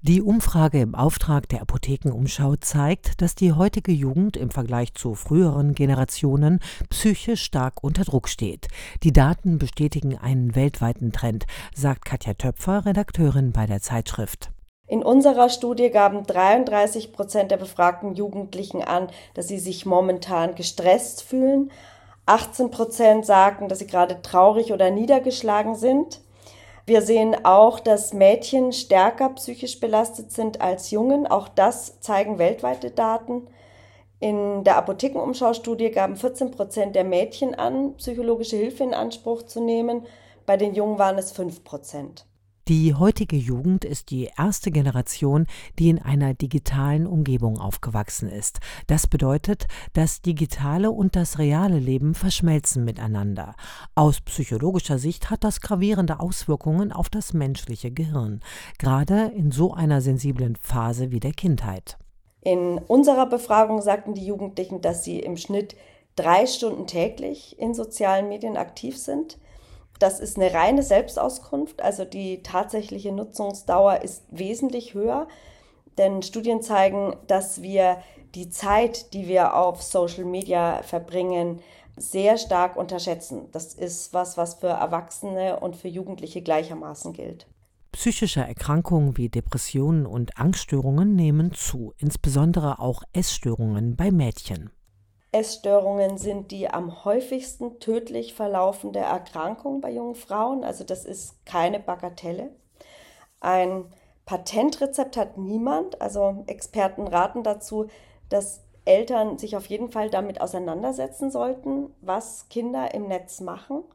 Die Umfrage im Auftrag der Apothekenumschau zeigt, dass die heutige Jugend im Vergleich zu früheren Generationen psychisch stark unter Druck steht. Die Daten bestätigen einen weltweiten Trend, sagt Katja Töpfer, Redakteurin bei der Zeitschrift. In unserer Studie gaben 33% der befragten Jugendlichen an, dass sie sich momentan gestresst fühlen. 18% sagten, dass sie gerade traurig oder niedergeschlagen sind. Wir sehen auch, dass Mädchen stärker psychisch belastet sind als Jungen. Auch das zeigen weltweite Daten. In der Apothekenumschau-Studie gaben 14% der Mädchen an, psychologische Hilfe in Anspruch zu nehmen. Bei den Jungen waren es 5%. Die heutige Jugend ist die erste Generation, die in einer digitalen Umgebung aufgewachsen ist. Das bedeutet, das digitale und das reale Leben verschmelzen miteinander. Aus psychologischer Sicht hat das gravierende Auswirkungen auf das menschliche Gehirn, gerade in so einer sensiblen Phase wie der Kindheit. In unserer Befragung sagten die Jugendlichen, dass sie im Schnitt 3 Stunden täglich in sozialen Medien aktiv sind. Das ist eine reine Selbstauskunft, also die tatsächliche Nutzungsdauer ist wesentlich höher, denn Studien zeigen, dass wir die Zeit, die wir auf Social Media verbringen, sehr stark unterschätzen. Das ist was für Erwachsene und für Jugendliche gleichermaßen gilt. Psychische Erkrankungen wie Depressionen und Angststörungen nehmen zu, insbesondere auch Essstörungen bei Mädchen. Essstörungen sind die am häufigsten tödlich verlaufende Erkrankung bei jungen Frauen, also das ist keine Bagatelle. Ein Patentrezept hat niemand, also Experten raten dazu, dass Eltern sich auf jeden Fall damit auseinandersetzen sollten, was Kinder im Netz machen.